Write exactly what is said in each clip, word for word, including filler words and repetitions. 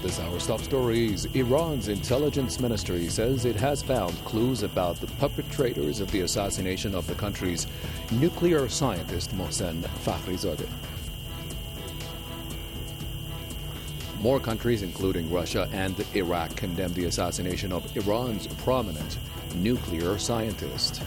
This hour's top stories. Iran's intelligence ministry says it has found clues about the perpetrators of the assassination of the country's nuclear scientist Mohsen Fakhrizadeh. More countries, including Russia and Iraq, condemned the assassination of Iran's prominent nuclear scientist.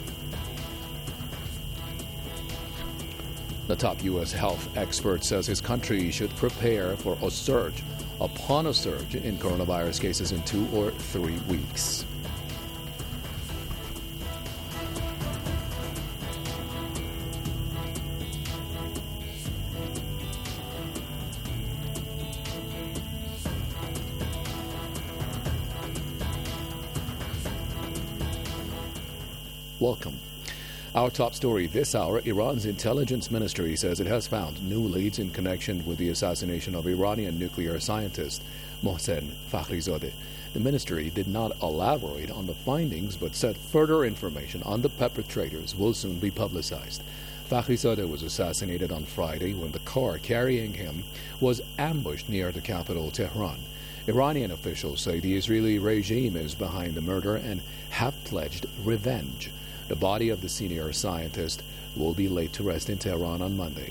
The top U S health expert says his country should prepare for a surge upon a surge in coronavirus cases in two or three weeks. Welcome. Our top story this hour, Iran's intelligence ministry says it has found new leads in connection with the assassination of Iranian nuclear scientist Mohsen Fakhrizadeh. The ministry did not elaborate on the findings but said further information on the perpetrators will soon be publicized. Fakhrizadeh was assassinated on Friday when the car carrying him was ambushed near the capital, Tehran. Iranian officials say the Israeli regime is behind the murder and have pledged revenge. The body of the senior scientist will be laid to rest in Tehran on Monday.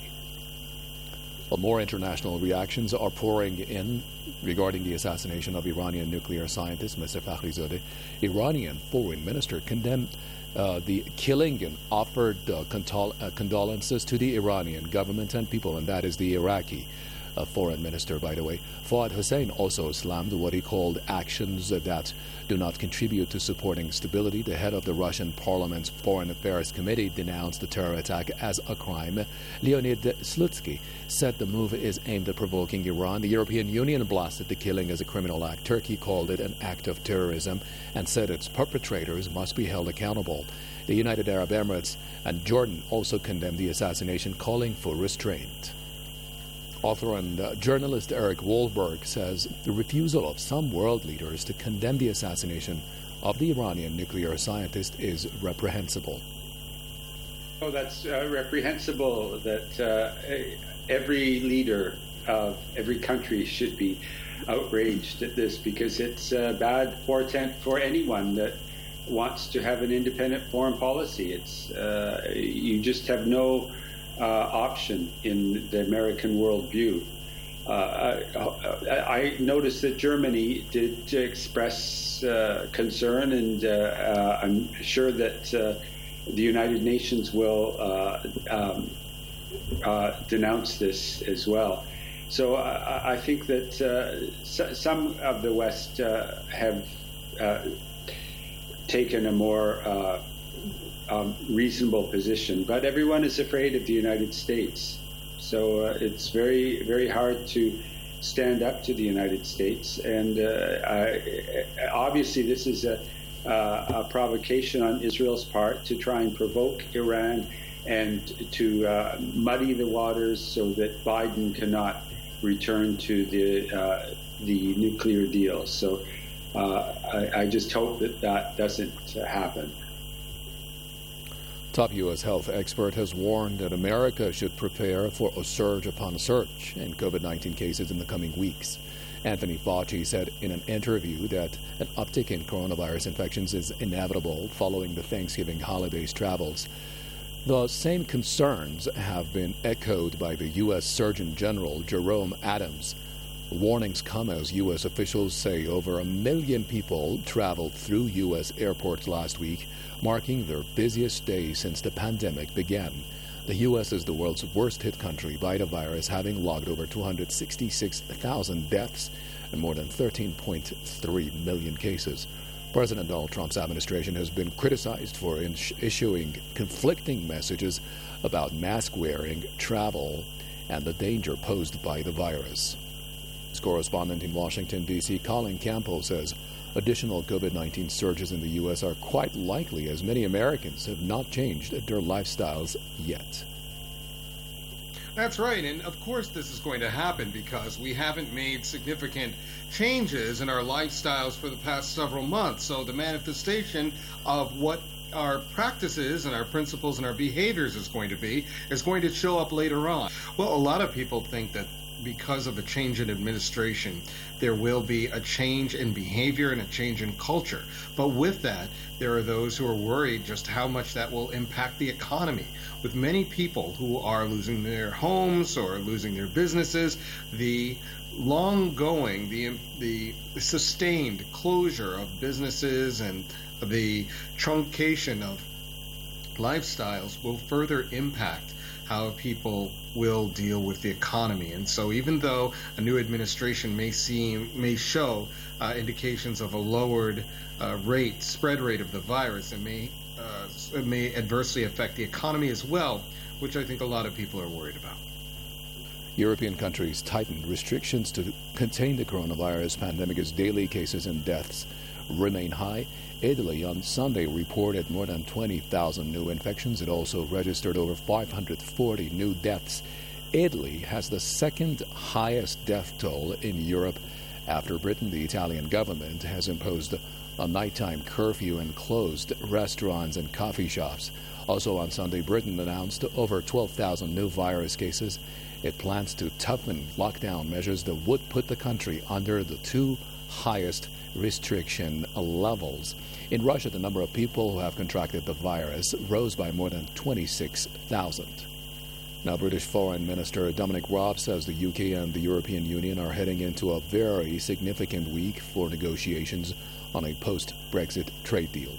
Well, more international reactions are pouring in regarding the assassination of Iranian nuclear scientist Mister Fakhrizadeh. Iranian foreign minister condemned uh, the killing and offered uh, condol- uh, condolences to the Iranian government and people, and that is the Iraqi uh, foreign minister, by the way. Fouad Hussein also slammed what he called actions that do not contribute to supporting stability. The head of the Russian Parliament's Foreign Affairs Committee denounced the terror attack as a crime. Leonid Slutsky said the move is aimed at provoking Iran. The European Union blasted the killing as a criminal act. Turkey called it an act of terrorism and said its perpetrators must be held accountable. The United Arab Emirates and Jordan also condemned the assassination, calling for restraint. Author and uh, journalist Eric Wahlberg says the refusal of some world leaders to condemn the assassination of the Iranian nuclear scientist is reprehensible. Oh, that's uh, reprehensible that uh, every leader of every country should be outraged at this, because it's a bad portent for anyone that wants to have an independent foreign policy. It's uh, you just have no Uh, option in the American worldview. Uh, I, I noticed that Germany did express uh, concern, and uh, uh, I'm sure that uh, the United Nations will uh, um, uh, denounce this as well. So I, I think that uh, s- some of the West uh, have uh, taken a more uh, Um, reasonable position, but everyone is afraid of the United States. So uh, it's very, very hard to stand up to the United States. And uh, I, obviously, this is a, uh, a provocation on Israel's part to try and provoke Iran and to uh, muddy the waters so that Biden cannot return to the uh, the nuclear deal. So uh, I, I just hope that that doesn't uh, happen. Top U S health expert has warned that America should prepare for a surge upon a surge in COVID nineteen cases in the coming weeks. Anthony Fauci said in an interview that an uptick in coronavirus infections is inevitable following the Thanksgiving holidays travels. The same concerns have been echoed by the U S Surgeon General Jerome Adams. Warnings come as U S officials say over a million people traveled through U S airports last week, marking their busiest day since the pandemic began. The U S is the world's worst-hit country by the virus, having logged over two hundred sixty-six thousand deaths and more than thirteen point three million cases. President Donald Trump's administration has been criticized for issuing conflicting messages about mask wearing, travel, and the danger posed by the virus. Correspondent in Washington, D C, Colin Campbell says additional COVID nineteen surges in the U S are quite likely, as many Americans have not changed their lifestyles yet. That's right, and of course this is going to happen because we haven't made significant changes in our lifestyles for the past several months. So the manifestation of what our practices and our principles and our behaviors is going to be is going to show up later on. Well, a lot of people think that because of a change in administration, there will be a change in behavior and a change in culture. But with that, there are those who are worried just how much that will impact the economy. With many people who are losing their homes or losing their businesses, the long-going, the the sustained closure of businesses and the truncation of lifestyles will further impact how people will deal with the economy. And so even though a new administration may seem may show uh, indications of a lowered uh, rate, spread rate of the virus, it may uh, it may adversely affect the economy as well, which I think a lot of people are worried about. European countries tightened restrictions to contain the coronavirus pandemic as daily cases and deaths remain high. Italy on Sunday reported more than twenty thousand new infections. It also registered over five hundred forty new deaths. Italy has the second highest death toll in Europe after Britain. The Italian government has imposed a nighttime curfew and closed restaurants and coffee shops. Also on Sunday, Britain announced over twelve thousand new virus cases. It plans to toughen lockdown measures that would put the country under the two highest restriction levels. In Russia, the number of people who have contracted the virus rose by more than twenty-six thousand. Now, British Foreign Minister Dominic Raab says the U K and the European Union are heading into a very significant week for negotiations on a post-Brexit trade deal.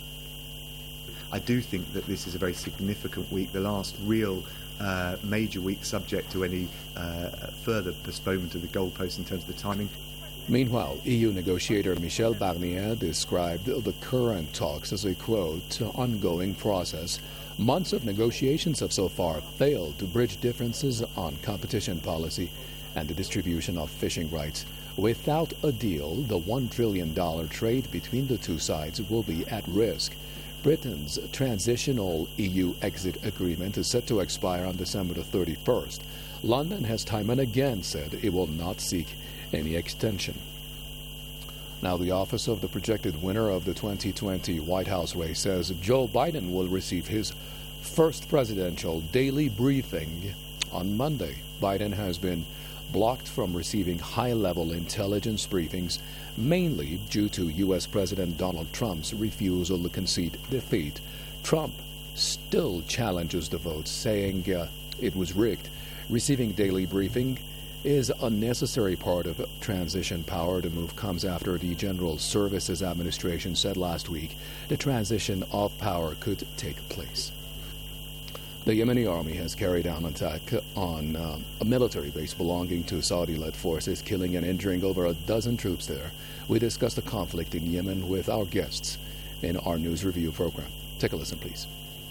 I do think that this is a very significant week, the last real uh, major week subject to any uh, further postponement of the goalposts in terms of the timing. Meanwhile, E U negotiator Michel Barnier described the current talks as a, quote, ongoing process. Months of negotiations have so far failed to bridge differences on competition policy and the distribution of fishing rights. Without a deal, the one trillion dollars trade between the two sides will be at risk. Britain's transitional E U exit agreement is set to expire on December the thirty-first. London has time and again said it will not seek any extension. Now, the office of the projected winner of the twenty twenty White House race says Joe Biden will receive his first presidential daily briefing on Monday. Biden has been blocked from receiving high-level intelligence briefings, mainly due to U S President Donald Trump's refusal to concede defeat. Trump still challenges the vote, saying uh, it was rigged. Receiving daily briefing is a necessary part of transition power. The move comes after the General Services Administration said last week the transition of power could take place. The Yemeni army has carried out an attack on uh, a military base belonging to Saudi-led forces, killing and injuring over a dozen troops there. We discussed the conflict in Yemen with our guests in our news review program. Take a listen, please.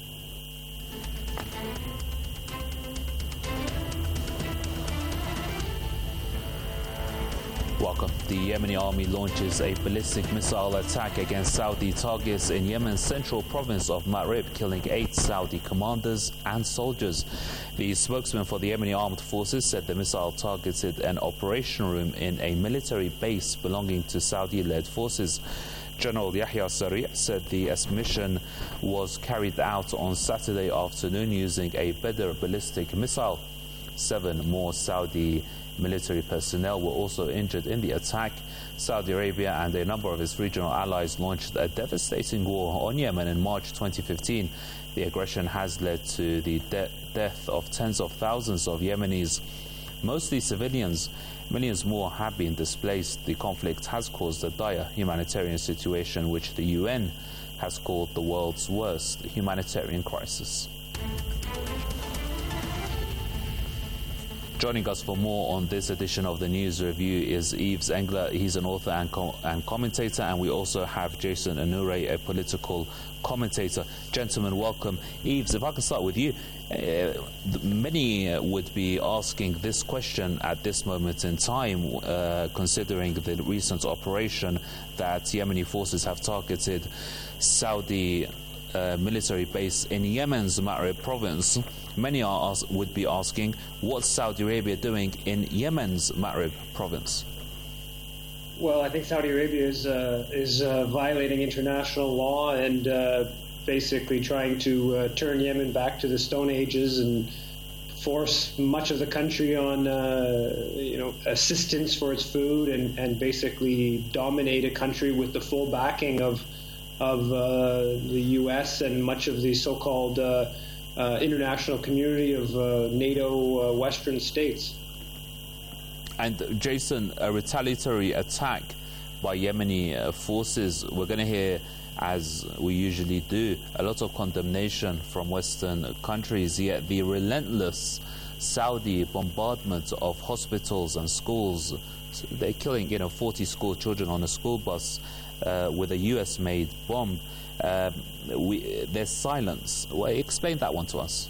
Welcome. The Yemeni army launches a ballistic missile attack against Saudi targets in Yemen's central province of Ma'rib, killing eight Saudi commanders and soldiers. The spokesman for the Yemeni armed forces said the missile targeted an operation room in a military base belonging to Saudi-led forces. General Yahya Sari said the mission was carried out on Saturday afternoon using a Badr ballistic missile. Seven more Saudi military personnel were also injured in the attack. Saudi Arabia and a number of its regional allies launched a devastating war on Yemen in March twenty fifteen. The aggression has led to the de- death of tens of thousands of Yemenis, mostly civilians. Millions more have been displaced. The conflict has caused a dire humanitarian situation, which the U N has called the world's worst humanitarian crisis. Joining us for more on this edition of the News Review is Yves Engler. He's an author and, co- and commentator, and we also have Jason Anure, a political commentator. Gentlemen, welcome. Yves, if I can start with you. Uh, many would be asking this question at this moment in time, uh, considering the recent operation that Yemeni forces have targeted Saudi uh, military base in Yemen's Ma'rib province. Many are ask, would be asking, what's Saudi Arabia doing in Yemen's Ma'rib province? Well, I think Saudi Arabia is uh, is uh, violating international law and uh, basically trying to uh, turn Yemen back to the Stone Ages and force much of the country on, uh, you know, assistance for its food, and, and basically dominate a country with the full backing of of uh, the U S and much of the so-called uh, uh, international community of uh, NATO uh, Western states. And Jason, a retaliatory attack by Yemeni uh, forces, we're going to hear, as we usually do, a lot of condemnation from Western countries, yet the relentless Saudi bombardment of hospitals and schools, they're killing, you know, forty school children on a school bus uh, with a U S-made bomb. Uh, we, there's silence. Well, explain that one to us.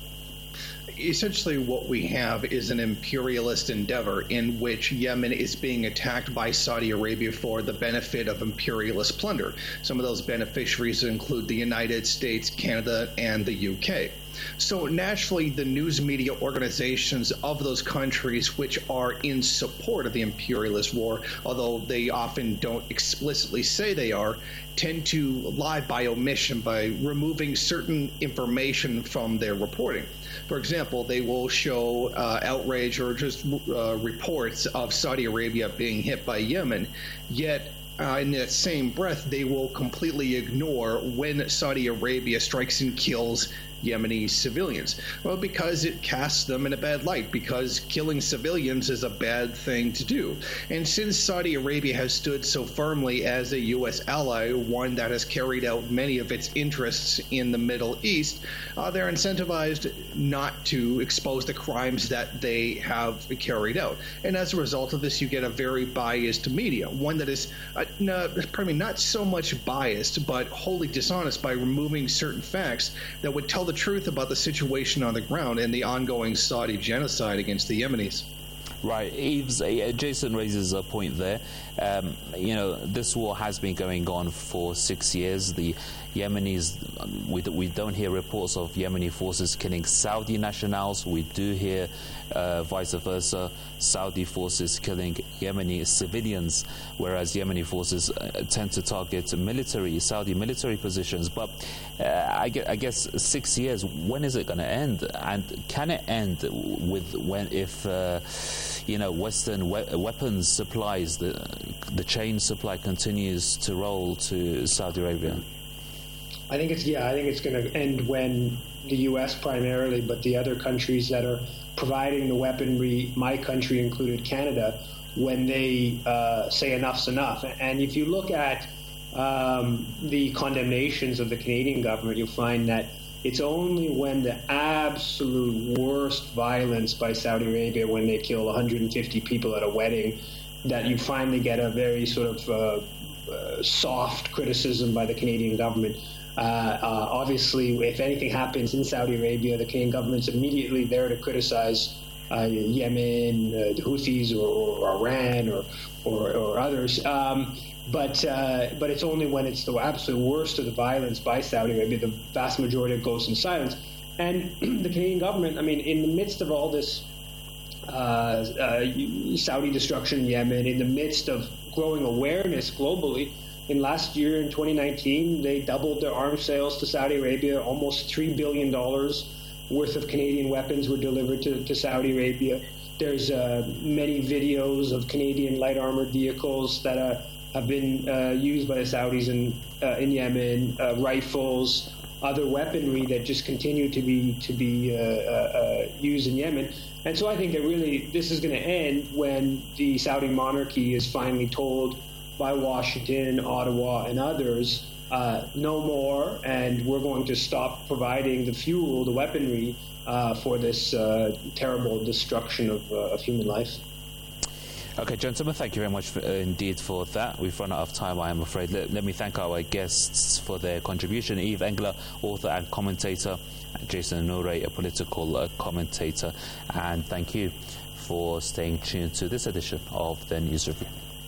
Essentially what we have is an imperialist endeavor in which Yemen is being attacked by Saudi Arabia for the benefit of imperialist plunder. Some of those beneficiaries include the United States, Canada, and the U K. So naturally, the news media organizations of those countries which are in support of the imperialist war, although they often don't explicitly say they are, tend to lie by omission by removing certain information from their reporting. For example, they will show uh, outrage or just uh, reports of Saudi Arabia being hit by Yemen, yet Uh, in that same breath, they will completely ignore when Saudi Arabia strikes and kills Yemeni civilians. Well, because it casts them in a bad light, because killing civilians is a bad thing to do. And since Saudi Arabia has stood so firmly as a U S ally, one that has carried out many of its interests in the Middle East, uh, they're incentivized not to expose the crimes that they have carried out. And as a result of this, you get a very biased media, one that is uh, no, pardon me, not so much biased, but wholly dishonest by removing certain facts that would tell the truth about the situation on the ground and the ongoing Saudi genocide against the Yemenis. Right. Eves, uh, Jason raises a point there. Um, you know, this war has been going on for six years. The Yemenis, we, we don't hear reports of Yemeni forces killing Saudi nationals. We do hear uh, vice versa, Saudi forces killing Yemeni civilians, whereas Yemeni forces uh, tend to target military, Saudi military positions. But uh, I, guess, I guess six years, when is it going to end? And can it end with when if, uh, you know, Western we weapons supplies, the, the chain supply continues to roll to Saudi Arabia? I think it's yeah. I think it's going to end when the U S primarily, but the other countries that are providing the weaponry, my country included, Canada, when they uh, say enough's enough. And if you look at um, the condemnations of the Canadian government, you'll find that it's only when the absolute worst violence by Saudi Arabia, when they kill one hundred fifty people at a wedding, that you finally get a very sort of uh, uh, soft criticism by the Canadian government. Uh, uh, obviously, if anything happens in Saudi Arabia, the Canadian government's immediately there to criticize uh, Yemen, uh, the Houthis, or, or Iran, or or, or others. Um, but uh, but it's only when it's the absolute worst of the violence by Saudi Arabia, the vast majority of it goes in silence. And the Canadian government, I mean, in the midst of all this uh, uh, Saudi destruction in Yemen, in the midst of growing awareness globally, in last year, in twenty nineteen, they doubled their arms sales to Saudi Arabia. Almost three billion dollars worth of Canadian weapons were delivered to, to Saudi Arabia. There's uh, many videos of Canadian light armored vehicles that uh, have been uh, used by the Saudis in, uh, in Yemen, uh, rifles, other weaponry that just continue to be to be uh, uh, used in Yemen. And so I think that really this is going to end when the Saudi monarchy is finally told by Washington, Ottawa, and others, uh, no more, and we're going to stop providing the fuel, the weaponry, uh, for this uh, terrible destruction of, uh, of human life. Okay, gentlemen, thank you very much for, uh, indeed for that. We've run out of time, I am afraid. Let, let me thank our guests for their contribution. Yves Engler, author and commentator, and Jason Onure, a political uh, commentator. And thank you for staying tuned to this edition of the News Review.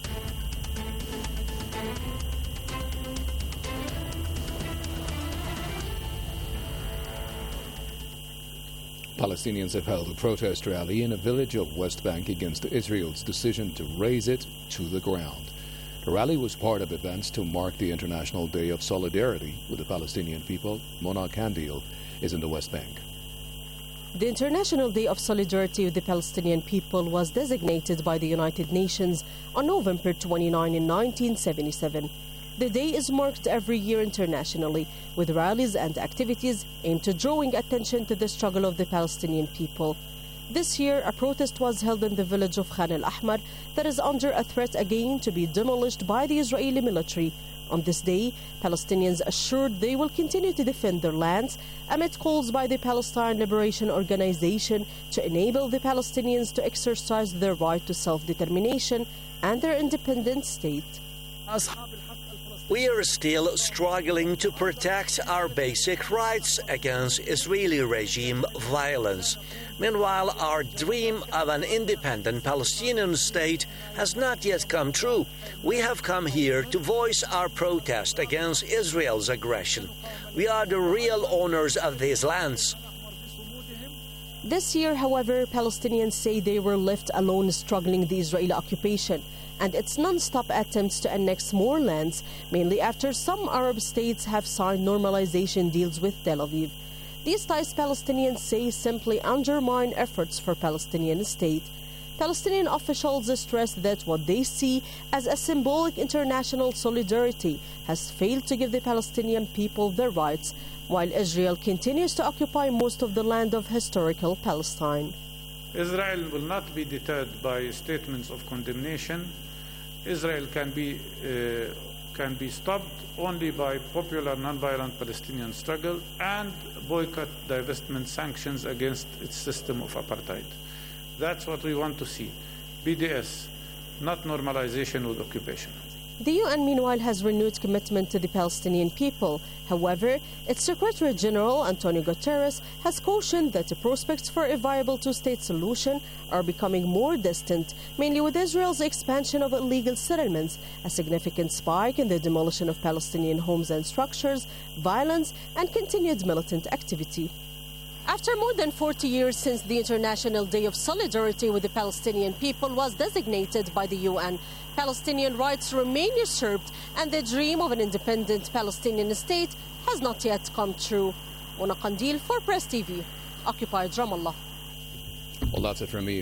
Palestinians have held a protest rally in a village of West Bank against Israel's decision to raze it to the ground. The rally was part of events to mark the International Day of Solidarity with the Palestinian people. Mona Kandil is in the West Bank. The International Day of Solidarity with the Palestinian People was designated by the United Nations on November twenty-ninth in nineteen seventy-seven. The day is marked every year internationally with rallies and activities aimed at drawing attention to the struggle of the Palestinian people. This year, a protest was held in the village of Khan al-Ahmar that is under a threat again to be demolished by the Israeli military. On this day, Palestinians assured they will continue to defend their lands amid calls by the Palestine Liberation Organization to enable the Palestinians to exercise their right to self-determination and their independent state. We are still struggling to protect our basic rights against Israeli regime violence. Meanwhile, our dream of an independent Palestinian state has not yet come true. We have come here to voice our protest against Israel's aggression. We are the real owners of these lands. This year, however, Palestinians say they were left alone struggling the Israeli occupation and its non-stop attempts to annex more lands, mainly after some Arab states have signed normalization deals with Tel Aviv. These ties, Palestinians say, simply undermine efforts for Palestinian state. Palestinian officials stress that what they see as a symbolic international solidarity has failed to give the Palestinian people their rights, while Israel continues to occupy most of the land of historical Palestine. Israel will not be deterred by statements of condemnation. Israel can be, uh, can be stopped only by popular non-violent Palestinian struggle and boycott, divestment, sanctions against its system of apartheid. That's what we want to see. B D S, not normalization with occupation. The U N, meanwhile, has renewed commitment to the Palestinian people. However, its Secretary General, Antonio Guterres, has cautioned that the prospects for a viable two-state solution are becoming more distant, mainly with Israel's expansion of illegal settlements, a significant spike in the demolition of Palestinian homes and structures, violence, and continued militant activity. After more than forty years since the International Day of Solidarity with the Palestinian People was designated by the U N, Palestinian rights remain usurped and the dream of an independent Palestinian state has not yet come true. Mona Qandil for Press T V, occupied Ramallah. Well, that's it from me.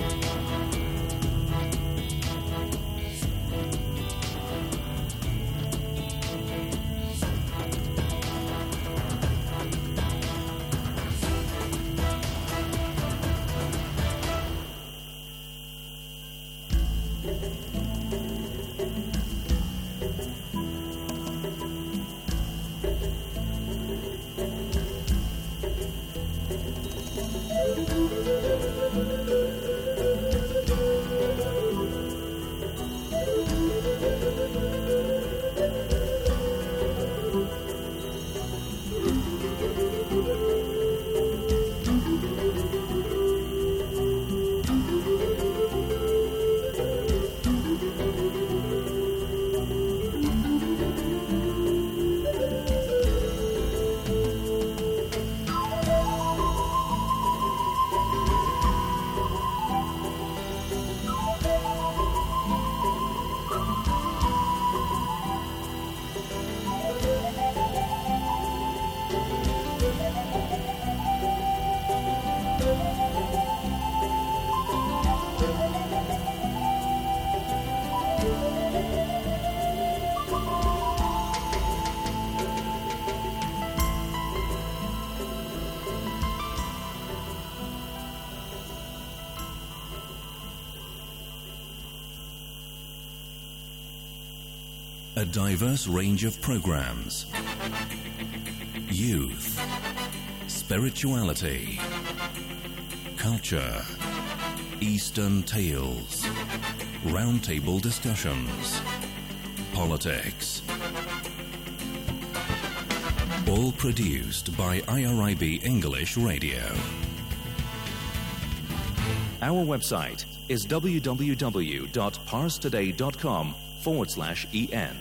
A diverse range of programs. Youth, spirituality, culture, Eastern tales, roundtable discussions, politics. All produced by I R I B English Radio. Our website is w w w dot pars today dot com forward slash en.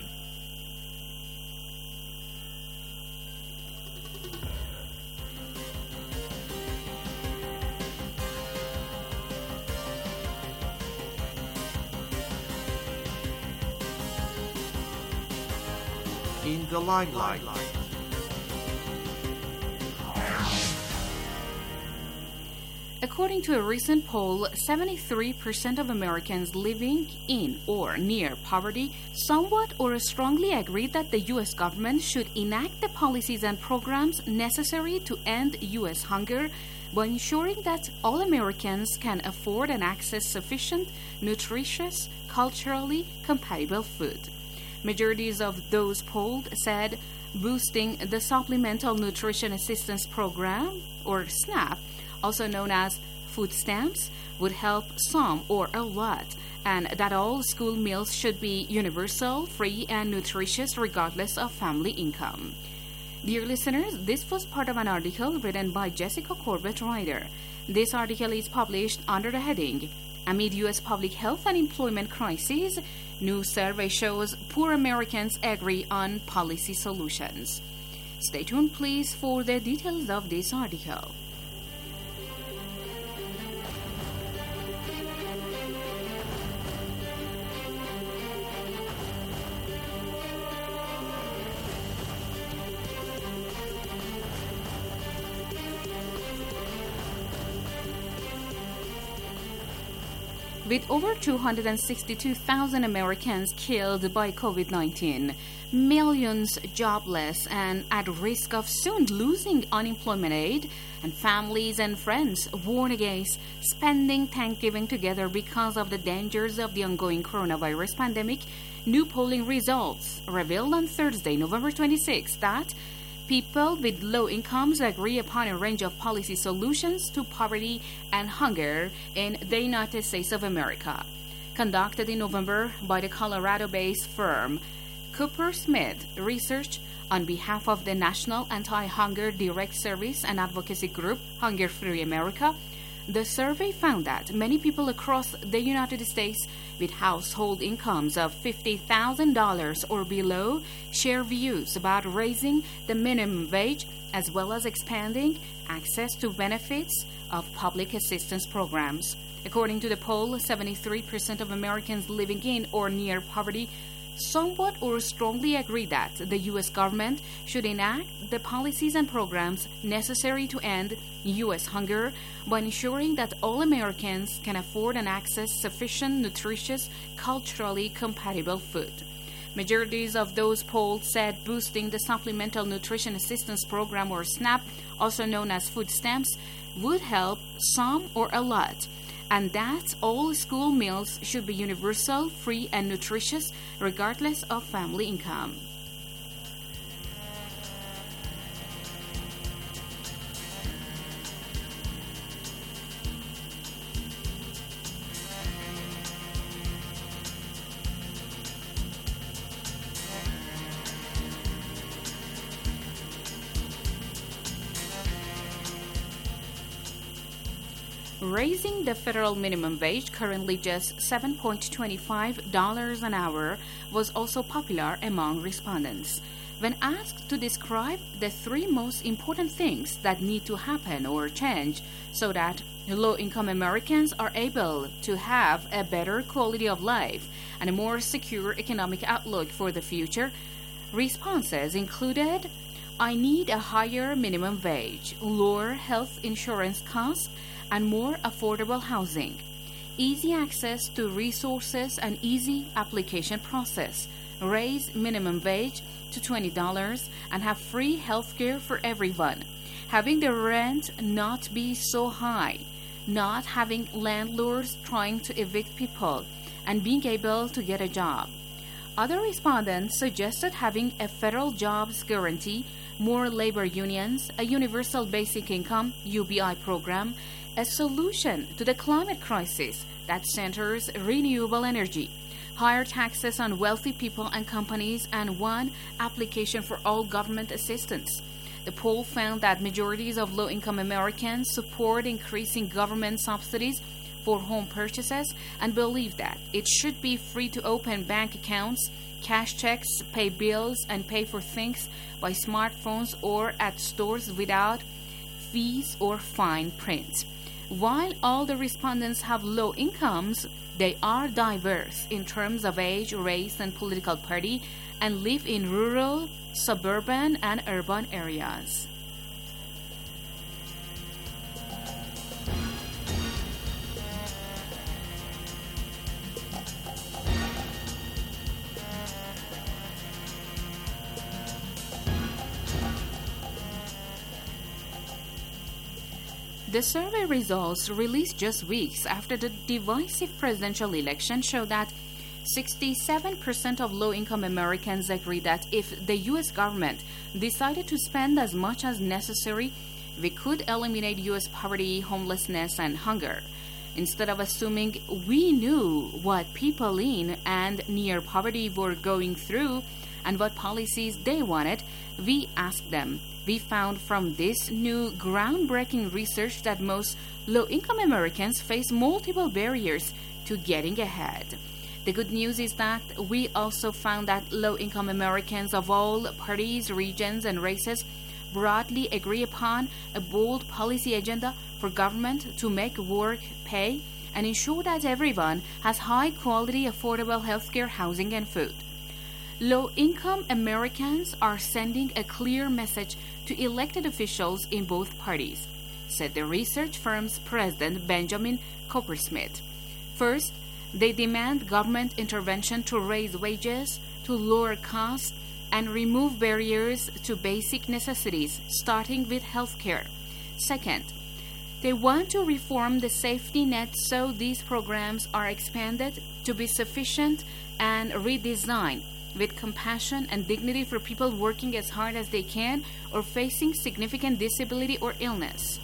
In the limelight. According to a recent poll, seventy-three percent of Americans living in or near poverty somewhat or strongly agree that the U S government should enact the policies and programs necessary to end U S hunger by ensuring that all Americans can afford and access sufficient, nutritious, culturally compatible food. Majorities of those polled said boosting the Supplemental Nutrition Assistance Program, or SNAP, also known as food stamps, would help some or a lot, and that all school meals should be universal, free, and nutritious regardless of family income. Dear listeners, this was part of an article written by Jessica Corbett Ryder. This article is published under the heading, Amid U S Public Health and Employment Crises, New Survey Shows Poor Americans Agree on Policy Solutions. Stay tuned, please, for the details of this article. With over two hundred sixty-two thousand Americans killed by COVID nineteen, millions jobless and at risk of soon losing unemployment aid, and families and friends warn against spending Thanksgiving together because of the dangers of the ongoing coronavirus pandemic, new polling results revealed on Thursday, November twenty-sixth, that people with low incomes agree upon a range of policy solutions to poverty and hunger in the United States of America. Conducted in November by the Colorado-based firm Cooper Smith Research on behalf of the National Anti-Hunger Direct Service and Advocacy Group, Hunger Free America, the survey found that many people across the United States with household incomes of fifty thousand dollars or below share views about raising the minimum wage as well as expanding access to benefits of public assistance programs. According to the poll, seventy-three percent of Americans living in or near poverty somewhat or strongly agree that the U S government should enact the policies and programs necessary to end U S hunger by ensuring that all Americans can afford and access sufficient, nutritious, culturally compatible food. Majorities of those polled said boosting the Supplemental Nutrition Assistance Program, or SNAP, also known as food stamps, would help some or a lot, and that all school meals should be universal, free, and nutritious regardless of family income. Raising the federal minimum wage, currently just seven dollars and twenty-five cents an hour, was also popular among respondents. When asked to describe the three most important things that need to happen or change so that low-income Americans are able to have a better quality of life and a more secure economic outlook for the future, responses included: I need a higher minimum wage, lower health insurance costs, and more affordable housing, easy access to resources and easy application process, raise minimum wage to twenty dollars, and have free health care for everyone, having the rent not be so high, not having landlords trying to evict people, and being able to get a job. Other respondents suggested having a federal jobs guarantee, more labor unions, a universal basic income U B I program, a solution to the climate crisis that centers renewable energy, higher taxes on wealthy people and companies, and one application for all government assistance. The poll found that majorities of low-income Americans support increasing government subsidies for home purchases and believe that it should be free to open bank accounts, cash checks, pay bills, and pay for things by smartphones or at stores without fees or fine print. While all the respondents have low incomes, they are diverse in terms of age, race, and political party, and live in rural, suburban, and urban areas. The survey results, released just weeks after the divisive presidential election, show that sixty-seven percent of low-income Americans agree that if the U S government decided to spend as much as necessary, we could eliminate U S poverty, homelessness, and hunger. Instead of assuming we knew what people in and near poverty were going through and what policies they wanted, we asked them. We found from this new groundbreaking research that most low-income Americans face multiple barriers to getting ahead. The good news is that we also found that low-income Americans of all parties, regions, and races broadly agree upon a bold policy agenda for government to make work pay and ensure that everyone has high-quality, affordable healthcare, housing, and food. Low-income Americans are sending a clear message to elected officials in both parties, said the research firm's president, Benjamin Coppersmith. First, they demand government intervention to raise wages, to lower costs, and remove barriers to basic necessities, starting with healthcare. Second, they want to reform the safety net so these programs are expanded to be sufficient and redesigned with compassion and dignity for people working as hard as they can or facing significant disability or illness.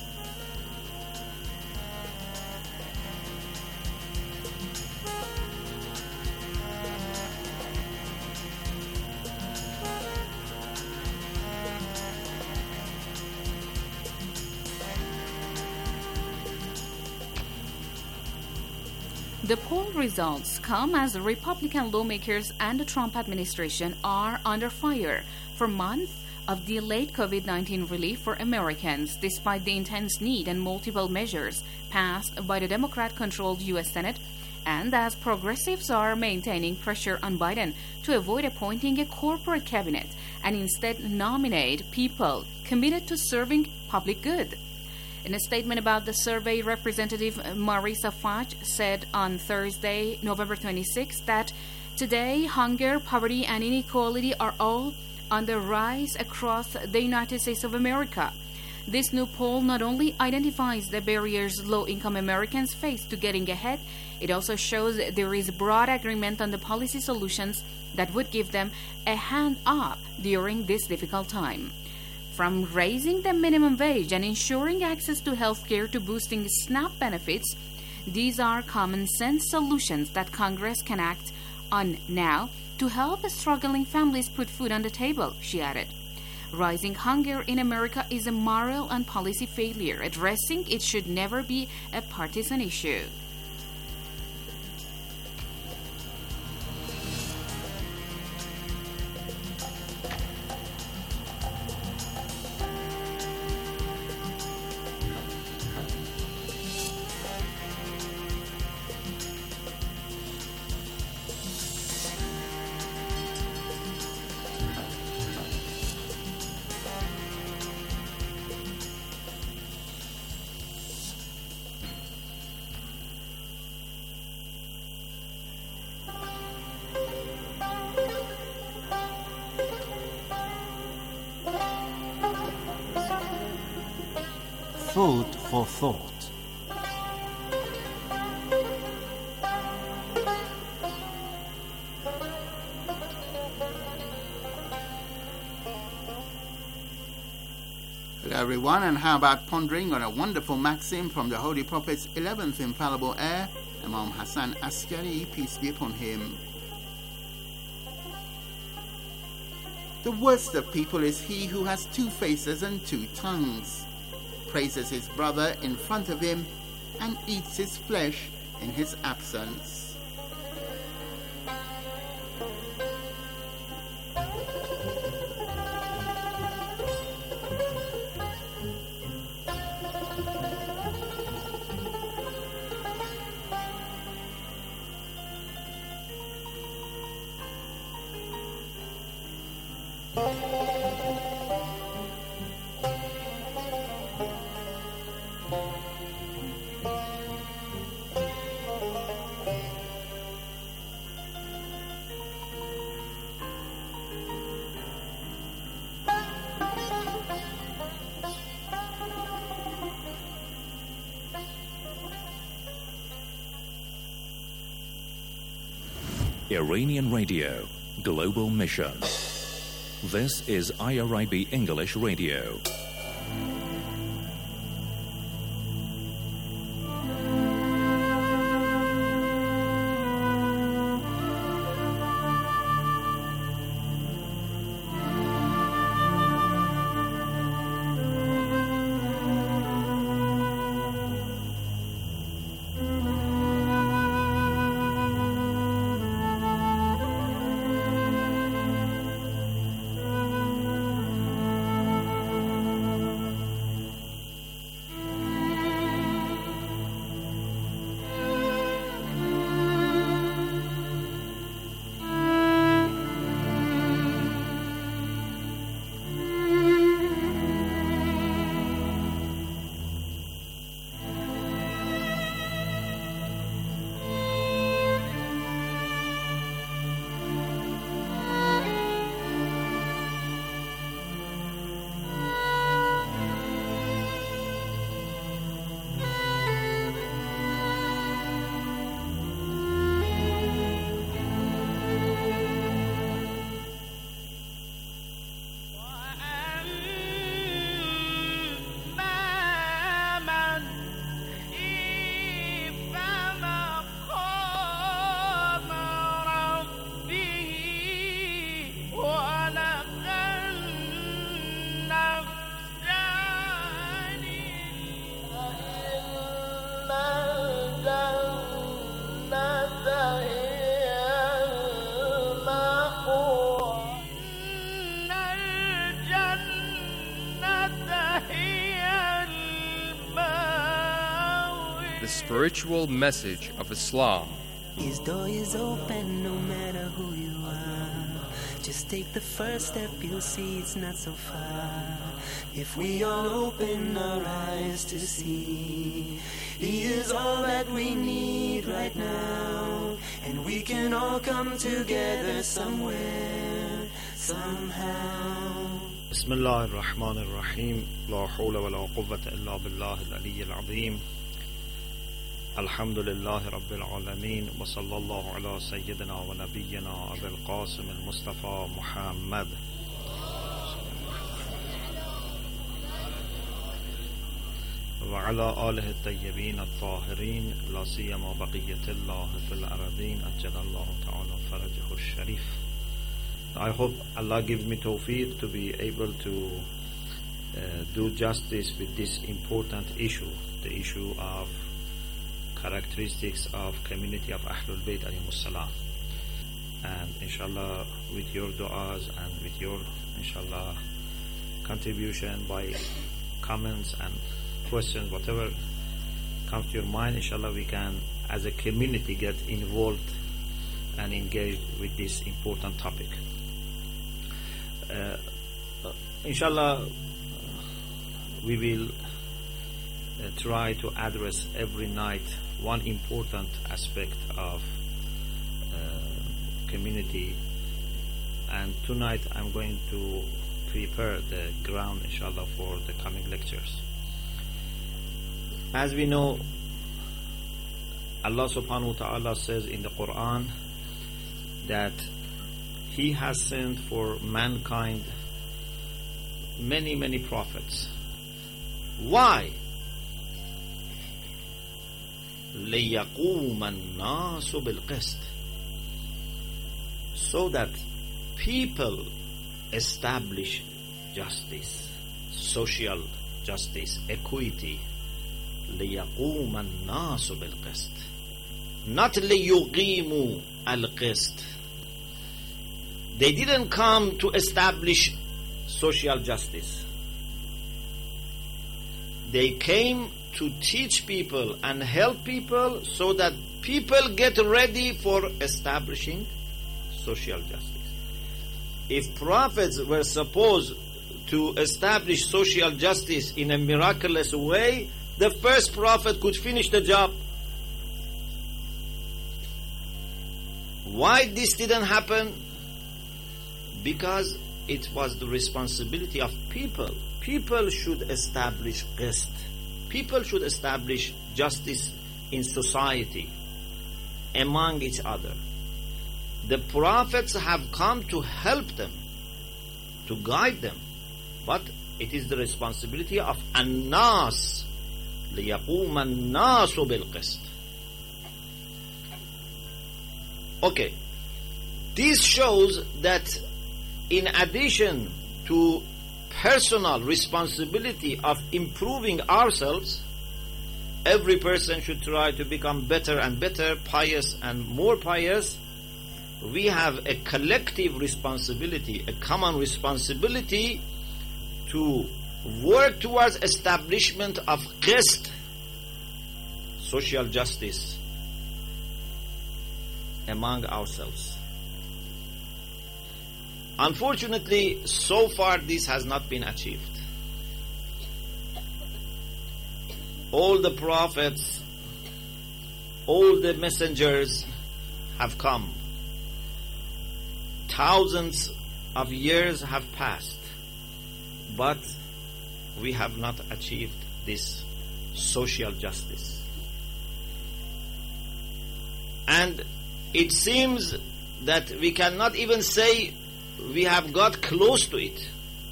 The poll results come as Republican lawmakers and the Trump administration are under fire for months of delayed COVID nineteen relief for Americans, despite the intense need and multiple measures passed by the Democrat-controlled U S Senate, and as progressives are maintaining pressure on Biden to avoid appointing a corporate cabinet and instead nominate people committed to serving public good. In a statement about the survey, Representative Marisa Fudge said on Thursday, November twenty-sixth, that today hunger, poverty, and inequality are all on the rise across the United States of America. This new poll not only identifies the barriers low-income Americans face to getting ahead, it also shows there is broad agreement on the policy solutions that would give them a hand up during this difficult time. From raising the minimum wage and ensuring access to health care to boosting SNAP benefits, these are common sense solutions that Congress can act on now to help struggling families put food on the table, she added. Rising hunger in America is a moral and policy failure. Addressing it should never be a partisan issue. Food for thought. Hello everyone, and how about pondering on a wonderful maxim from the Holy Prophet's eleventh infallible heir, Imam Hassan Askari, peace be upon him. The worst of people is he who has two faces and two tongues, praises his brother in front of him, and eats his flesh in his absence. Iranian Radio, Global Mission. This is I R I B English Radio. Spiritual message of Islam. His door is open no matter who you are. Just take the first step, you'll see it's not so far. If we all open our eyes to see, He is all that we need right now. And we can all come together somewhere, somehow. بسم الله الرحمن الرحيم لا حول ولا قوة إلا بالله العلي العظيم الحمد لله رب العالمين وصلى الله على سيدنا ونبينا أبي القاسم المصطفى محمد وعلى آله الطيبين الطاهرين لا سيما بقية الله في الأرضين أجل الله تعالى فرجه الشريف. I hope Allah gives me tawfiq to be able to uh, do justice with this important issue, the issue of characteristics of community of Ahlul Bayt alayhimus salam. And inshallah, with your du'as and with your inshallah contribution by comments and questions, whatever comes to your mind, inshallah we can as a community get involved and engaged with this important topic. Uh, inshallah we will uh, try to address every night one important aspect of uh, community, and tonight I'm going to prepare the ground inshallah for the coming lectures. As we know, Allah subhanahu wa ta'ala says in the Quran that He has sent for mankind many many prophets. Why? لِيَقُومَ النَّاسُ بِالْقِسْطِ, so that people establish justice, social justice, equity. لِيَقُومَ النَّاسُ بِالْقِسْطِ, not لِيُقِيمُوا الْقِسْطِ. They didn't come to establish social justice. They came to teach people and help people so that people get ready for establishing social justice. If prophets were supposed to establish social justice in a miraculous way, the first prophet could finish the job. Why this didn't happen? Because it was the responsibility of people. People should establish qist. People should establish justice in society, among each other. The prophets have come to help them, to guide them, but it is the responsibility of الناس ليقوم الناس بالقسط. Okay, this shows that in addition to personal responsibility of improving ourselves, every person should try to become better and better, pious and more pious. We have a collective responsibility, a common responsibility to work towards establishment of qist, social justice, among ourselves. Unfortunately, so far this has not been achieved. All the prophets, all the messengers have come. Thousands of years have passed, but we have not achieved this social justice. And it seems that we cannot even say we have got close to it.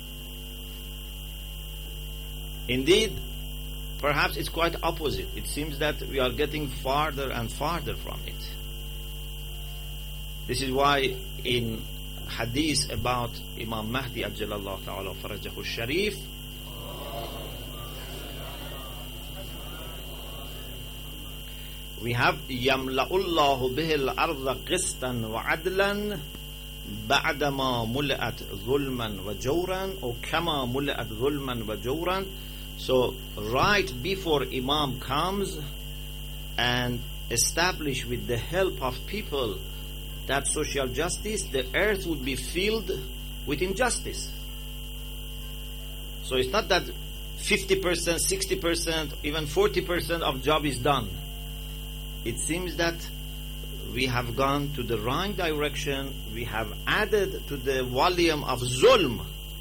Indeed, perhaps it's quite opposite. It seems that we are getting farther and farther from it. This is why in hadith about Imam Mahdi Ajjalallahu Ta'ala Farajahu Sharif, we have يَمْلَأُ اللَّهُ بِهِ الْأَرْضَ قِسْطًا وَعَدْلًا بَعْدَمَا مُلِئَتْ ظُلْمًا وَجَوْرًا or كَمَا مُلِئَتْ ظُلْمًا وَجَوْرًا. So right before Imam comes and establish with the help of people that social justice, the earth would be filled with injustice. So it's not that fifty percent, sixty percent, even forty percent of job is done. It seems that we have gone to the wrong direction. We have added to the volume of zulm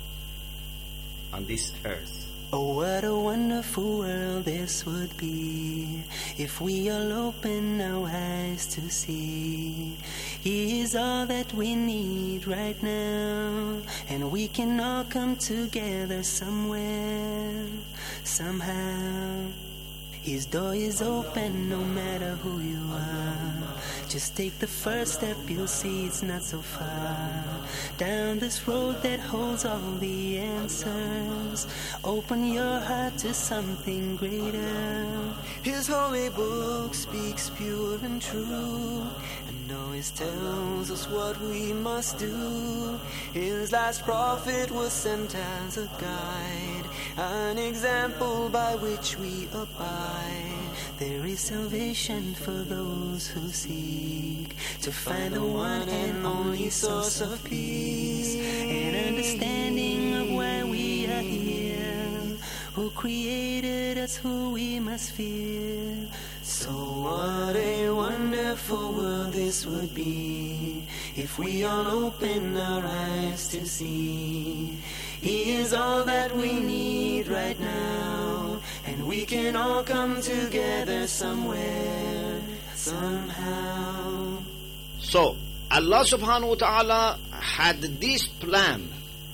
on this earth. Oh, what a wonderful world this would be if we all open our eyes to see. He is all that we need right now, and we can all come together somewhere, somehow. His door is open no matter who you are. Just take the first step, you'll see it's not so far. Down this road that holds all the answers. Open your heart to something greater. His holy book speaks pure and true, and always tells us what we must do. His last prophet was sent as a guide, an example by which we abide. There is salvation for those who seek to find the one and only source of peace, and understanding of why we are here, who created us, who we must fear. So what a wonderful world this would be if we all open our eyes to see. He is all that we need right now, and we can all come together somewhere, somehow. So, Allah subhanahu wa ta'ala had this plan.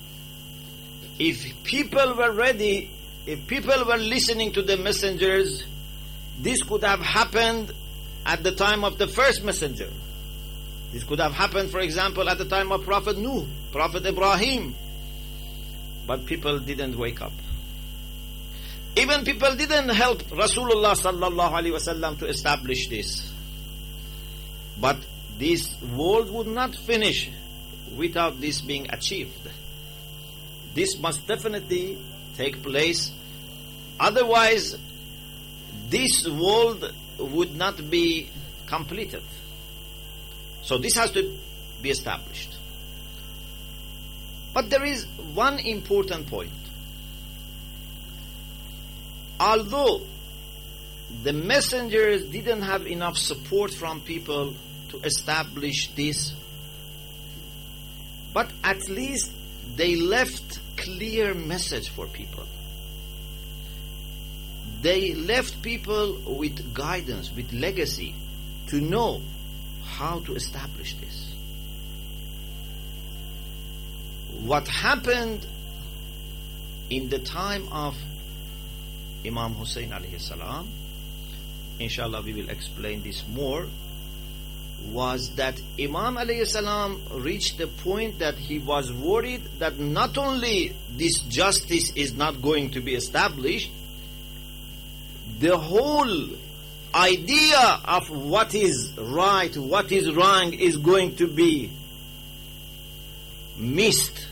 If people were ready, if people were listening to the messengers, this could have happened at the time of the first messenger. This could have happened, for example, at the time of Prophet Nuh, Prophet Ibrahim. But people didn't wake up. Even people didn't help Rasulullah sallallahu alaihi wasallam to establish this. But this world would not finish without this being achieved. This must definitely take place. Otherwise, this world would not be completed. So this has to be established. But there is one important point. Although the messengers didn't have enough support from people to establish this, but at least they left clear message for people. They left people with guidance, with legacy, to know how to establish this. what happened in the time of Imam Hussein alayhi salam, inshallah we will explain this more, was that Imam alayhi salam reached the point that he was worried that not only this justice is not going to be established, the whole idea of what is right, what is wrong is going to be missed.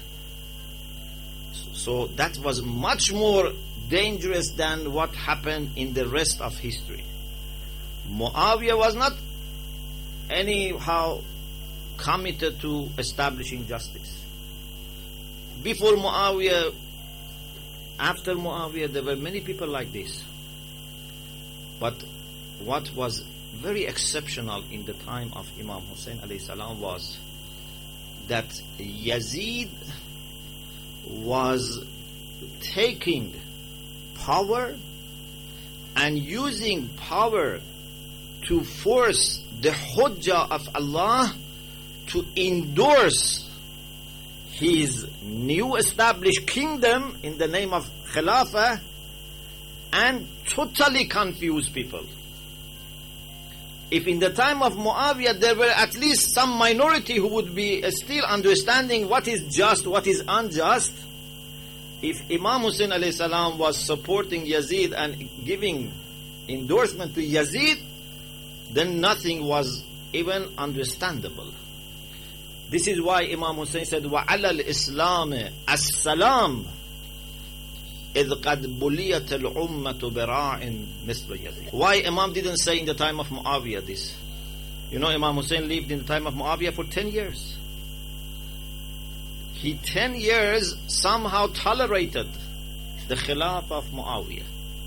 So that was much more dangerous than what happened in the rest of history. Muawiyah was not anyhow committed to establishing justice. Before Muawiyah, after Muawiyah, there were many people like this. But what was very exceptional in the time of Imam Hussein alayhi salam was that Yazid was taking power and using power to force the Hujjah of Allah to endorse his new established kingdom in the name of Khilafah and totally confuse people. If in the time of Muawiyah there were at least some minority who would be still understanding what is just, what is unjust, if Imam Hussein alayhi salam was supporting Yazid and giving endorsement to Yazid, then nothing was even understandable. This is why Imam Hussein said, وَعَلَى الْإِسْلَامِ السَّلَامِ إِذْ قَدْ بُلِيَتَ الْعُمَّةُ بِرَاعٍ مِثْلُ يَزِيدٍ. Why Imam didn't say in the time of Muawiyah this? You know, Imam Hussein lived in the time of Muawiyah for ten years. He ten years somehow tolerated the Khilafah of Muawiyah.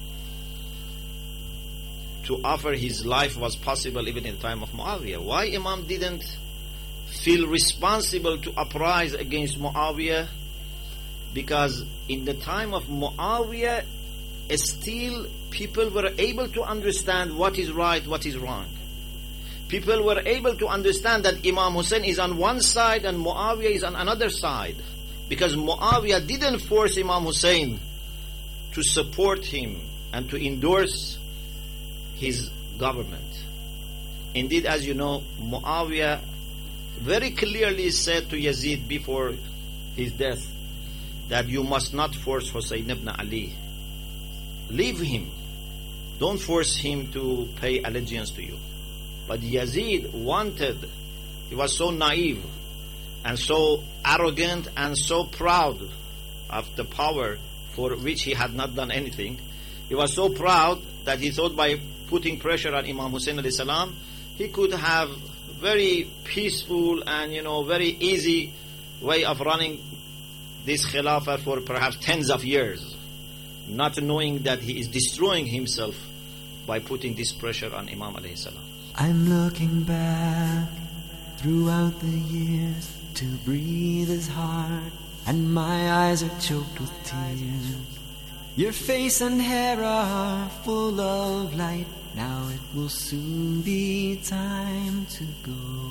To offer his life was possible even in the time of Muawiyah. Why Imam didn't feel responsible to uprise against Muawiyah? Because in the time of Muawiyah, still people were able to understand what is right, what is wrong. People were able to understand that Imam Hussein is on one side and Muawiyah is on another side. Because Muawiyah didn't force Imam Hussein to support him and to endorse his government. Indeed, as you know, Muawiyah very clearly said to Yazid before his death that you must not force Hussein ibn Ali. Leave him. Don't force him to pay allegiance to you. But Yazid wanted, he was so naive and so arrogant and so proud of the power for which he had not done anything. He was so proud that he thought by putting pressure on Imam Hussein alayhi salam, he could have very peaceful and, you know, very easy way of running this Khilafah for perhaps tens of years, not knowing that he is destroying himself by putting this pressure on Imam alayhi salam. I'm looking back throughout the years to breathe is hard, and my eyes are choked with tears. Your face and hair are full of light. Now it will soon be time to go.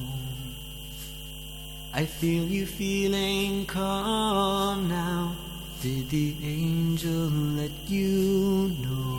I feel you feeling calm now. Did the angel let you know?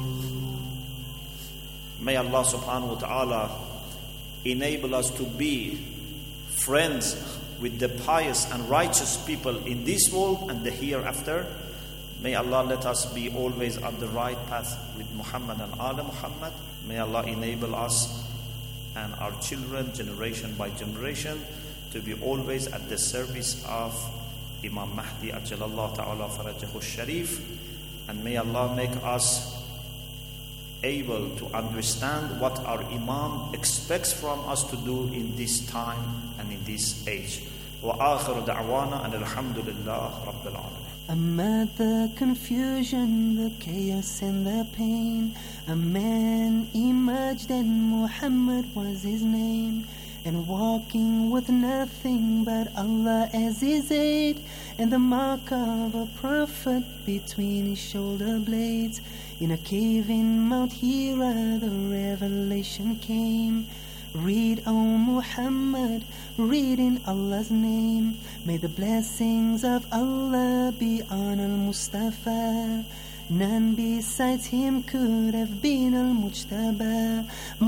May Allah subhanahu wa ta'ala enable us to be friends with the pious and righteous people in this world and the hereafter. May Allah let us be always on the right path with Muhammad and Ala Muhammad. May Allah enable us and our children, generation by generation, to be always at the service of Imam Mahdi Ajjalallahu Ta'ala Farajahu Sharif. And may Allah make us able to understand what our Imam expects from us to do in this time and in this age. Wa akhiru da'wana and alhamdulillah rabbil alamin. Amid the confusion, the chaos and the pain, a man emerged and Muhammad was his name. And walking with nothing but Allah as his aid, and the mark of a prophet between his shoulder blades. In a cave in Mount Hira the revelation came. Read, O Muhammad, read in Allah's name. May the blessings of Allah be on Al-Mustafa. None besides him could have been Al-Mujtaba.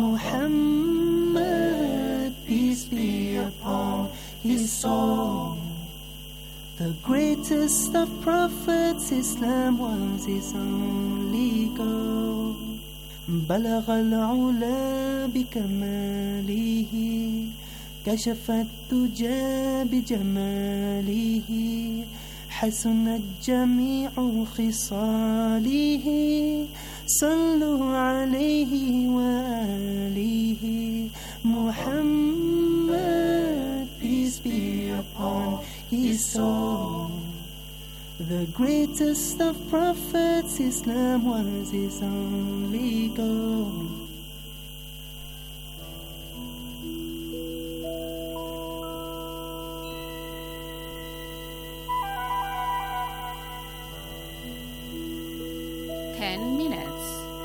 Muhammad, peace be upon his soul. The greatest of prophets, Islam was his only goal. بلغ العلا بكماله كشف الدجى بجماله حسنت جميع خصاله صلوا عليه وآله محمد peace be upon his soul. The greatest of prophets, Islam was his only goal. Ten minutes.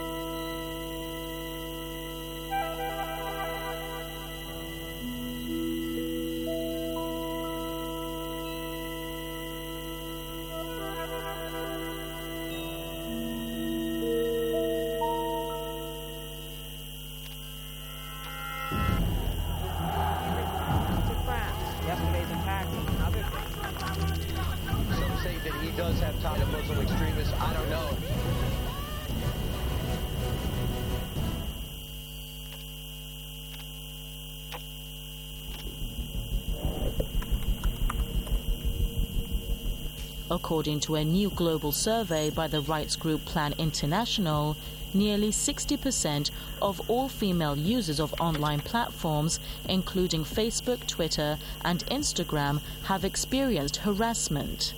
Yesterday's attack was another thing. Some say that he does have ties to Muslim extremists. I don't know. According to a new global survey by the rights group Plan International, nearly sixty percent of all female users of online platforms, including Facebook, Twitter, and Instagram, have experienced harassment.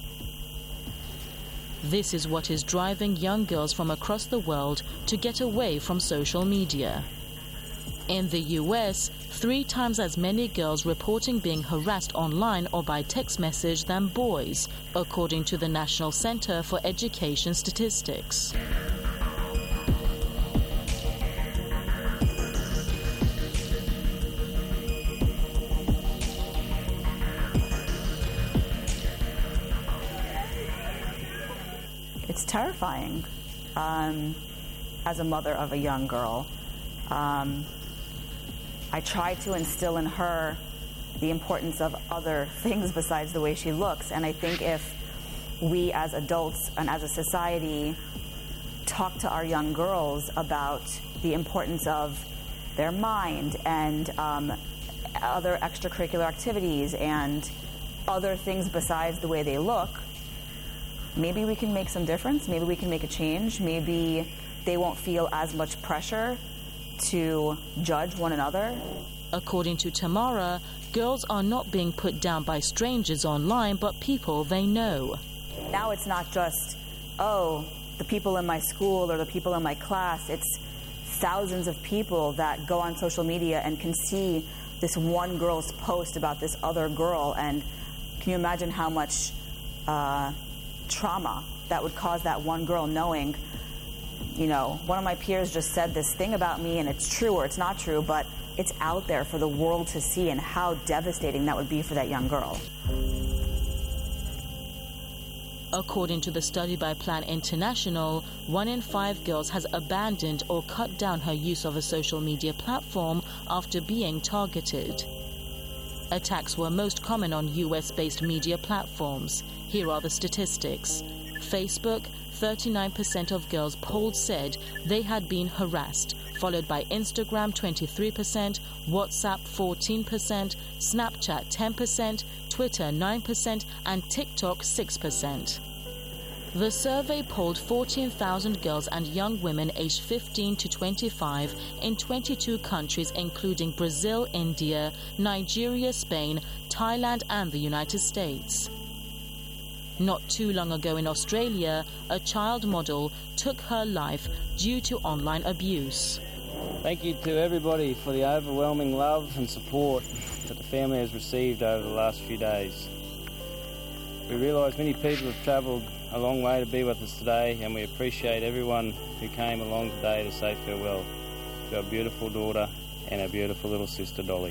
This is what is driving young girls from across the world to get away from social media. In the U S, three times as many girls reporting being harassed online or by text message than boys, according to the National Center for Education Statistics. It's terrifying um, as a mother of a young girl. Um, I try to instill in her the importance of other things besides the way she looks. And I think if we as adults and as a society talk to our young girls about the importance of their mind and um, other extracurricular activities and other things besides the way they look, maybe we can make some difference. Maybe we can make a change. Maybe they won't feel as much pressure to judge one another. According to Tamara, girls are not being put down by strangers online, but people they know. Now it's not just, oh, the people in my school or the people in my class. It's thousands of people that go on social media and can see this one girl's post about this other girl. And can you imagine how much uh, trauma that would cause that one girl knowing, you know, one of my peers just said this thing about me and it's true or it's not true, but it's out there for the world to see, and how devastating that would be for that young girl. According to the study by Plan International, one in five girls has abandoned or cut down her use of a social media platform after being targeted. Attacks were most common on U S-based media platforms. Here are the statistics. Facebook, thirty-nine percent of girls polled said they had been harassed, followed by Instagram, twenty-three percent, WhatsApp, fourteen percent, Snapchat, ten percent, Twitter, nine percent, and TikTok, six percent. The survey polled fourteen thousand girls and young women aged fifteen to twenty-five in twenty-two countries, including Brazil, India, Nigeria, Spain, Thailand, and the United States. Not too long ago in Australia, a child model took her life due to online abuse. Thank you to everybody for the overwhelming love and support that the family has received over the last few days. We realise many people have travelled a long way to be with us today, and we appreciate everyone who came along today to say farewell to our beautiful daughter, and our beautiful little sister Dolly.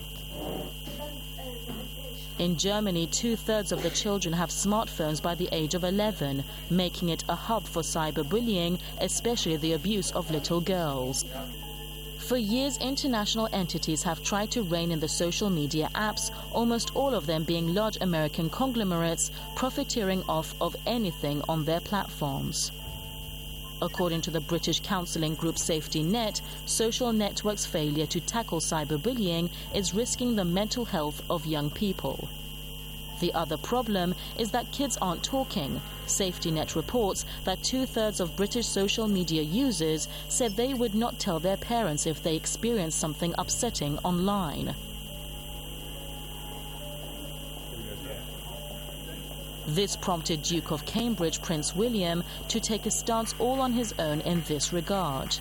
In Germany, two-thirds of the children have smartphones by the age of eleven, making it a hub for cyberbullying, especially the abuse of little girls. For years, international entities have tried to rein in the social media apps, almost all of them being large American conglomerates profiteering off of anything on their platforms. According to the British counselling group Safety Net, social networks' failure to tackle cyberbullying is risking the mental health of young people. The other problem is that kids aren't talking. Safety Net reports that two-thirds of British social media users said they would not tell their parents if they experienced something upsetting online. This prompted Duke of Cambridge Prince William to take a stance all on his own in this regard.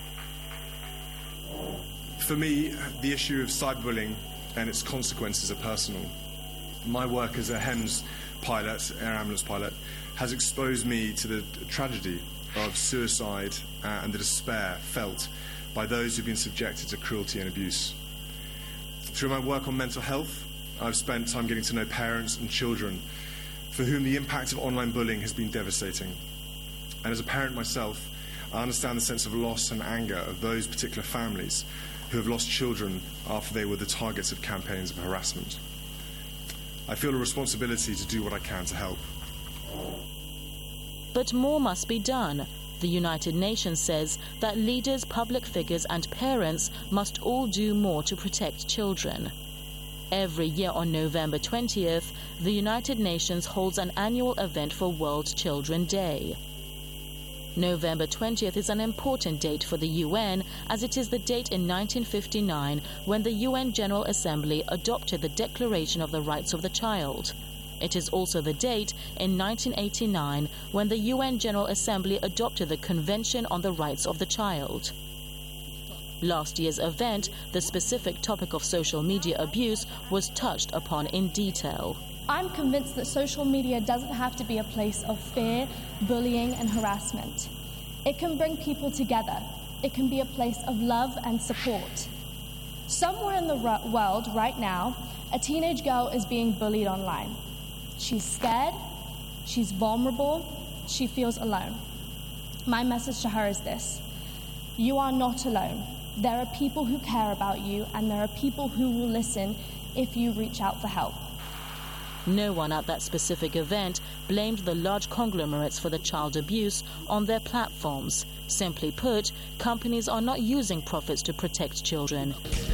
For me, the issue of cyberbullying and its consequences are personal. My work as a H E M S pilot, air ambulance pilot, has exposed me to the tragedy of suicide and the despair felt by those who've been subjected to cruelty and abuse. Through my work on mental health, I've spent time getting to know parents and children for whom the impact of online bullying has been devastating. And as a parent myself, I understand the sense of loss and anger of those particular families who have lost children after they were the targets of campaigns of harassment. I feel a responsibility to do what I can to help. But more must be done. The United Nations says that leaders, public figures and parents must all do more to protect children. Every year on November twentieth, the United Nations holds an annual event for World Children Day. November twentieth is an important date for the U N, as it is the date in nineteen fifty-nine when the U N General Assembly adopted the Declaration of the Rights of the Child. It is also the date in nineteen eighty-nine when the U N General Assembly adopted the Convention on the Rights of the Child. Last year's event, the specific topic of social media abuse was touched upon in detail. I'm convinced that social media doesn't have to be a place of fear, bullying and harassment. It can bring people together. It can be a place of love and support. Somewhere in the world right now, a teenage girl is being bullied online. She's scared, she's vulnerable, she feels alone. My message to her is this: you are not alone. There are people who care about you, and there are people who will listen if you reach out for help. No one at that specific event blamed the large conglomerates for the child abuse on their platforms. Simply put, companies are not using profits to protect children.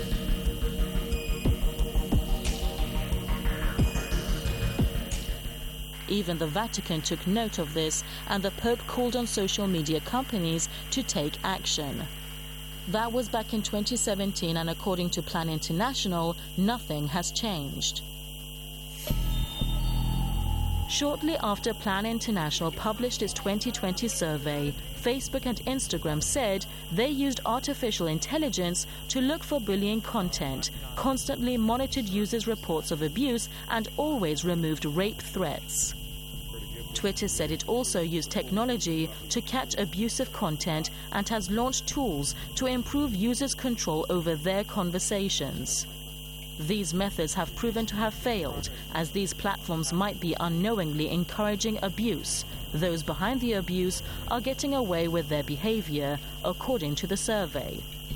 Even the Vatican took note of this, and the Pope called on social media companies to take action. That was back in twenty seventeen, and according to Plan International, nothing has changed. Shortly after Plan International published its twenty twenty survey, Facebook and Instagram said they used artificial intelligence to look for bullying content, constantly monitored users' reports of abuse, and always removed rape threats. Twitter said it also used technology to catch abusive content and has launched tools to improve users' control over their conversations. These methods have proven to have failed, as these platforms might be unknowingly encouraging abuse. Those behind the abuse are getting away with their behavior, according to the survey.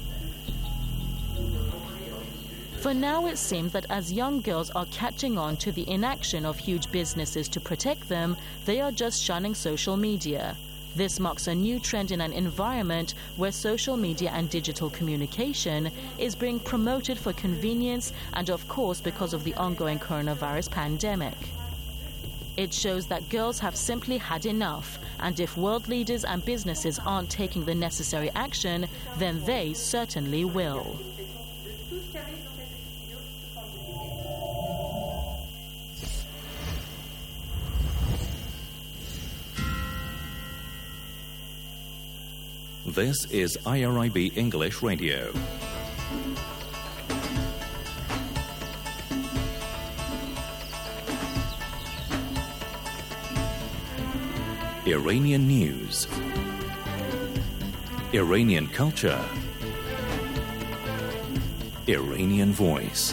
For now, it seems that as young girls are catching on to the inaction of huge businesses to protect them, they are just shunning social media. This marks a new trend in an environment where social media and digital communication is being promoted for convenience and, of course, because of the ongoing coronavirus pandemic. It shows that girls have simply had enough, and if world leaders and businesses aren't taking the necessary action, then they certainly will. This is I R I B English Radio. Iranian news. Iranian culture. Iranian Voice.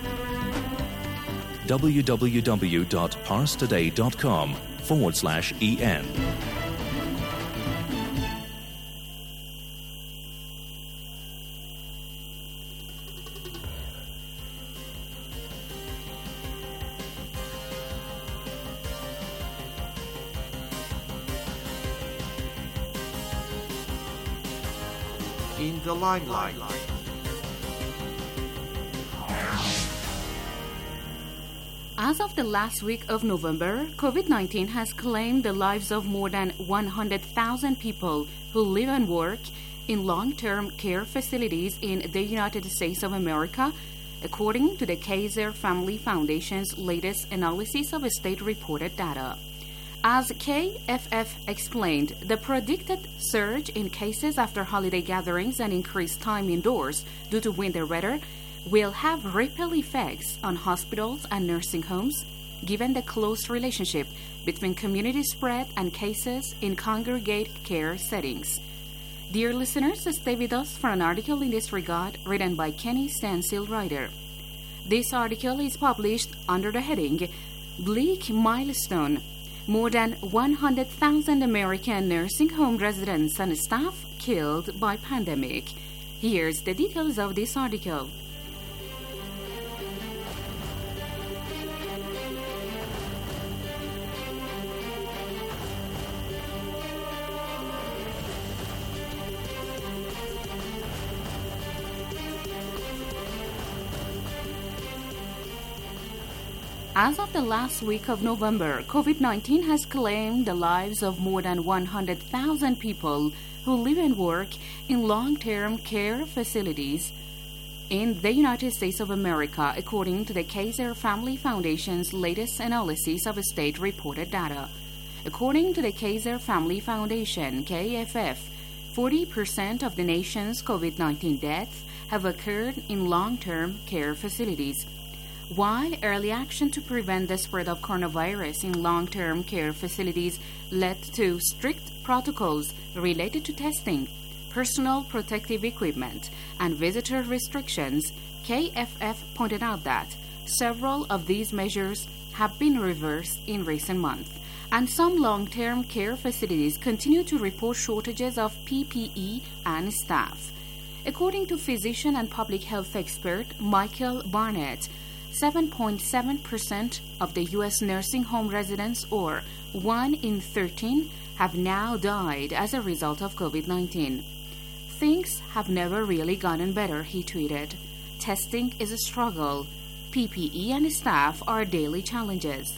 www.parstoday.com forward slash EN. In the limelight. As of the last week of November, COVID nineteen has claimed the lives of more than one hundred thousand people who live and work in long-term care facilities in the United States of America, according to the Kaiser Family Foundation's latest analysis of state-reported data. As K F F explained, the predicted surge in cases after holiday gatherings and increased time indoors due to winter weather will have ripple effects on hospitals and nursing homes, given the close relationship between community spread and cases in congregate care settings. Dear listeners, stay with us for an article in this regard written by Kenny Stansil Ryder. This article is published under the heading Bleak Milestone. More than one hundred thousand American nursing home residents and staff killed by pandemic. Here's the details of this article. As of the last week of November, COVID nineteen has claimed the lives of more than one hundred thousand people who live and work in long-term care facilities in the United States of America, according to the Kaiser Family Foundation's latest analysis of state-reported data. According to the Kaiser Family Foundation, K F F, forty percent of the nation's COVID nineteen deaths have occurred in long-term care facilities. While early action to prevent the spread of coronavirus in long-term care facilities led to strict protocols related to testing, personal protective equipment, and visitor restrictions, K F F pointed out that several of these measures have been reversed in recent months, and some long-term care facilities continue to report shortages of P P E and staff. According to physician and public health expert Michael Barnett, seven point seven percent of the U S nursing home residents, or one in thirteen, have now died as a result of COVID nineteen. Things have never really gotten better, he tweeted. Testing is a struggle. P P E and staff are daily challenges.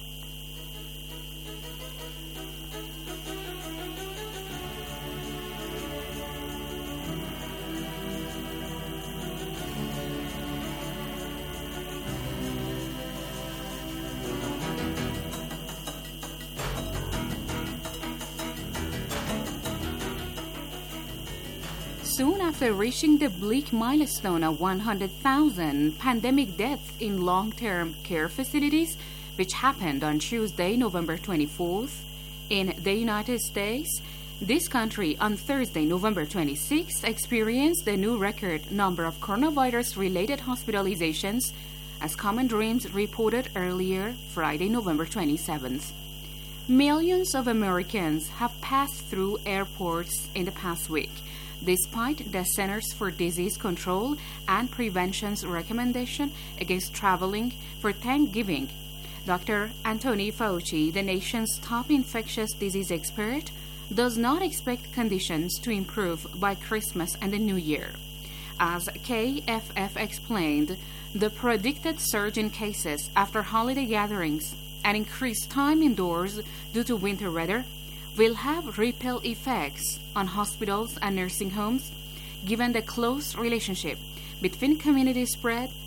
Soon after reaching the bleak milestone of one hundred thousand pandemic deaths in long-term care facilities, which happened on Tuesday, November twenty-fourth, in the United States, this country on Thursday, November twenty-sixth, experienced a new record number of coronavirus-related hospitalizations, as Common Dreams reported earlier, Friday, November twenty-seventh. Millions of Americans have passed through airports in the past week, despite the Centers for Disease Control and Prevention's recommendation against traveling for Thanksgiving. Doctor Anthony Fauci, the nation's top infectious disease expert, does not expect conditions to improve by Christmas and the New Year. As K F F explained, the predicted surge in cases after holiday gatherings and increased time indoors due to winter weather will have ripple effects on hospitals and nursing homes, given the close relationship between community spread